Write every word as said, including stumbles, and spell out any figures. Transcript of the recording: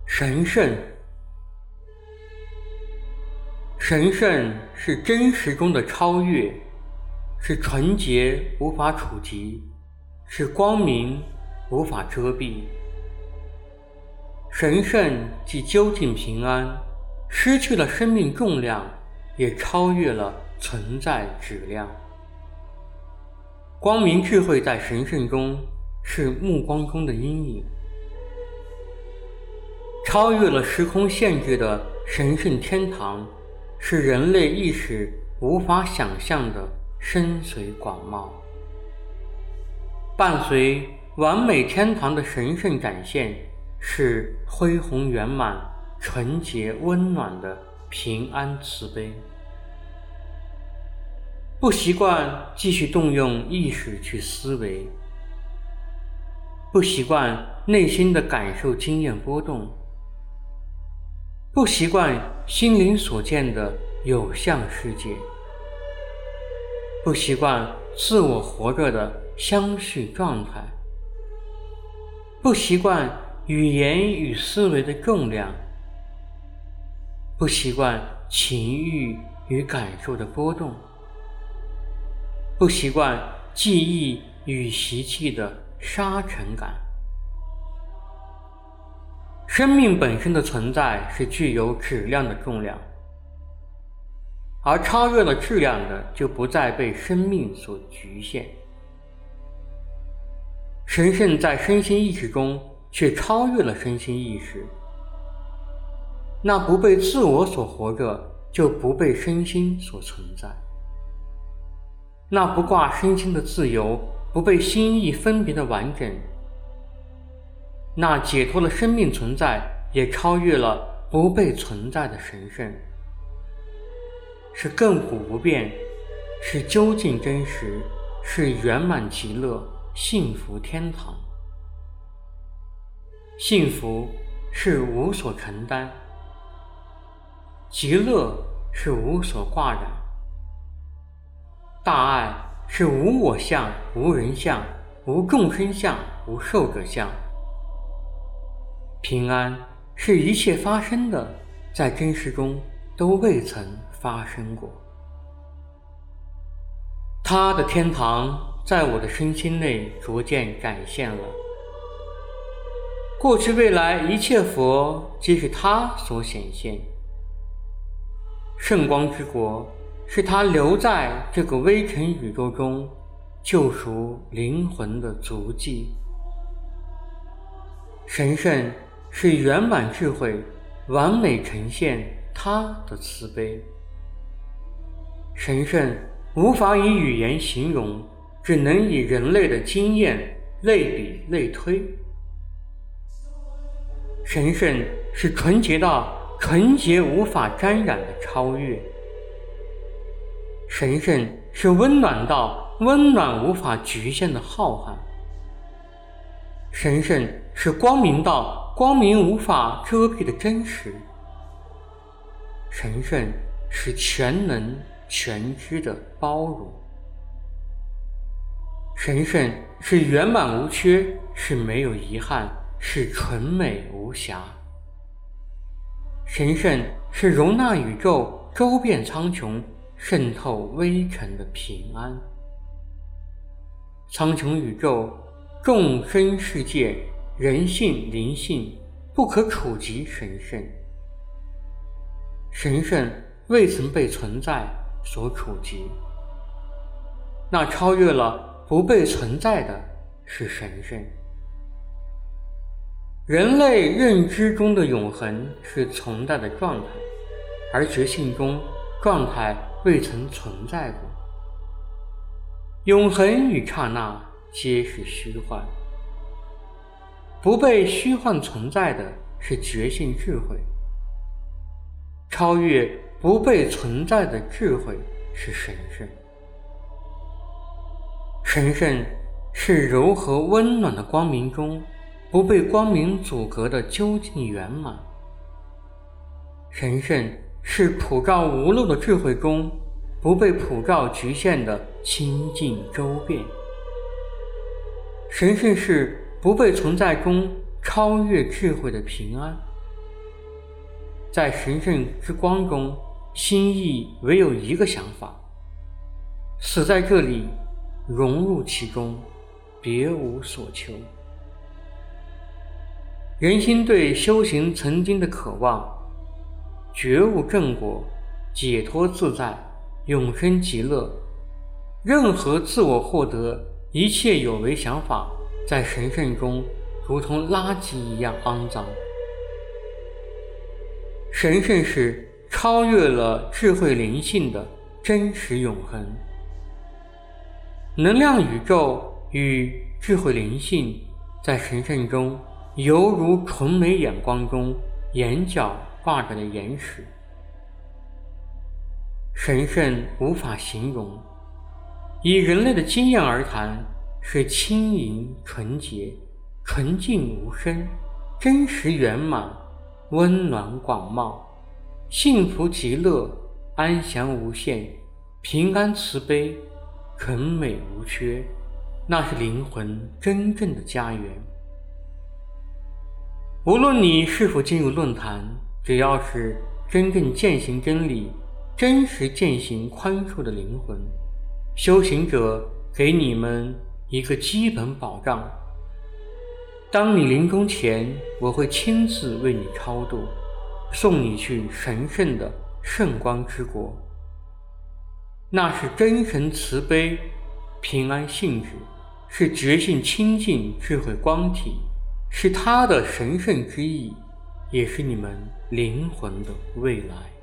神圣。神圣是真实中的超越，是纯洁无法触及，是光明无法遮蔽。神圣即究竟平安，失去了生命重量，也超越了存在质量。光明智慧在神圣中是目光中的阴影，超越了时空限制的神圣天堂，是人类意识无法想象的深邃广袤。伴随完美天堂的神圣展现，是恢宏圆满、纯洁温暖的平安慈悲。不习惯继续动用意识去思维，不习惯内心的感受经验波动，不习惯心灵所见的有相世界，不习惯自我活着的相续状态，不习惯语言与思维的重量，不习惯情欲与感受的波动，不习惯记忆与习气的沙尘感。生命本身的存在是具有质量的重量，而超越了质量的就不再被生命所局限。神圣在身心意识中却超越了身心意识，那不被自我所活着，就不被身心所存在。那不挂身心的自由，不被心意分别的完整，那解脱了生命存在，也超越了不被存在的神圣，是亘古不变，是究竟真实，是圆满极乐幸福天堂。幸福是无所承担，极乐是无所挂染，大爱是无我相、无人相、无众生相、无寿者相。平安是一切发生的，在真实中都未曾发生过。他的天堂在我的身心内逐渐展现了，过去未来一切佛皆是他所显现。圣光之国是他留在这个微尘宇宙中救赎灵魂的足迹。神圣是圆满智慧，完美呈现他的慈悲。神圣无法以语言形容，只能以人类的经验类比类推。神圣是纯洁到纯洁无法沾染的超越。神圣是温暖到温暖无法局限的浩瀚。神圣是光明到光明无法遮蔽的真实。神圣是全能全知的包容。神圣是圆满无缺，是没有遗憾，是纯美无瑕。神圣是容纳宇宙周遍苍穹，渗透微尘的平安。苍穹宇宙众生世界，人性灵性不可触及神圣。神圣未曾被存在所触及，那超越了不被存在的是神圣。人类认知中的永恒是存在的状态，而觉性中状态未曾存在过。永恒与刹那皆是虚幻，不被虚幻存在的是觉性智慧。超越不被存在的智慧是神圣。神圣是柔和温暖的光明中不被光明阻隔的究竟圆满。神圣是普照无漏的智慧中不被普照局限的清净周遍。神圣是不被存在中超越智慧的平安。 在神圣之光中，心意唯有一个想法：死在这里，融入其中，别无所求。人心对修行曾经的渴望，觉悟正果，解脱自在，永生极乐，任何自我获得，一切有为想法，在神圣中如同垃圾一样肮脏。神圣是超越了智慧灵性的真实永恒。能量宇宙与智慧灵性在神圣中犹如纯美眼光中眼角挂着的岩石。神圣无法形容，以人类的经验而谈，是轻盈纯洁，纯净无声，真实圆满，温暖广袤，幸福极乐，安详无限，平安慈悲，纯美无缺，那是灵魂真正的家园。无论你是否进入论坛，只要是真正践行真理，真实践行宽恕的灵魂，修行者给你们一个基本保障。当你临终前，我会亲自为你超度，送你去神圣的圣光之国。那是真神慈悲，平安性质，是觉性清净智慧光体，是他的神圣之意，也是你们灵魂的未来。